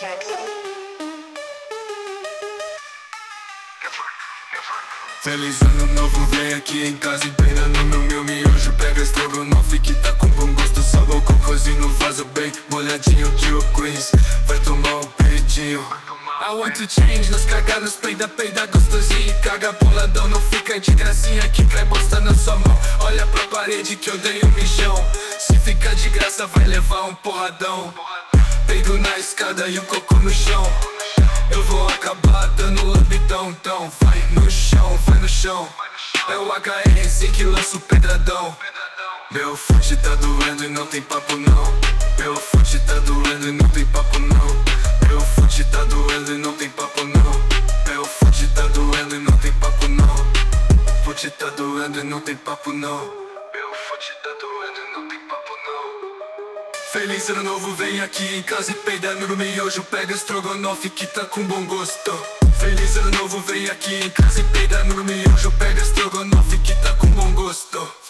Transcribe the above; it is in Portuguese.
Feliz ano novo, vem aqui em casa e peida no meu miojo. Pega estrogonofe que tá com bom gosto, salva o cocôzinho no vaso bem molhadinho de o Queens. Vai tomar um peidinho. I want to change, nos cagados, peida gostosinho e caga boladão. Não fica de gracinha que cai bosta na sua mão. Olha pra parede que eu dei um mijão. Se ficar de graça vai levar um porradão. Peido na escada e o cocô no chão. Eu vou acabar dando lambidão, então vai no chão, vai no chão. É o HRC que lança o pedradão. Meu fute tá doendo e não tem papo não. Meu fute tá doendo e não tem papo não. Meu fute tá doendo e não tem papo não. Meu fute tá doendo e não tem papo não. Fute tá doendo e não tem papo não. Meu fute tá doendo e não tem papo não. Feliz ano novo, vem aqui em casa e peida no miojo. Pega estrogonofe que tá com bom gosto. Feliz ano novo, vem aqui em casa e peida no miojo. Pega estrogonofe que tá com bom gosto.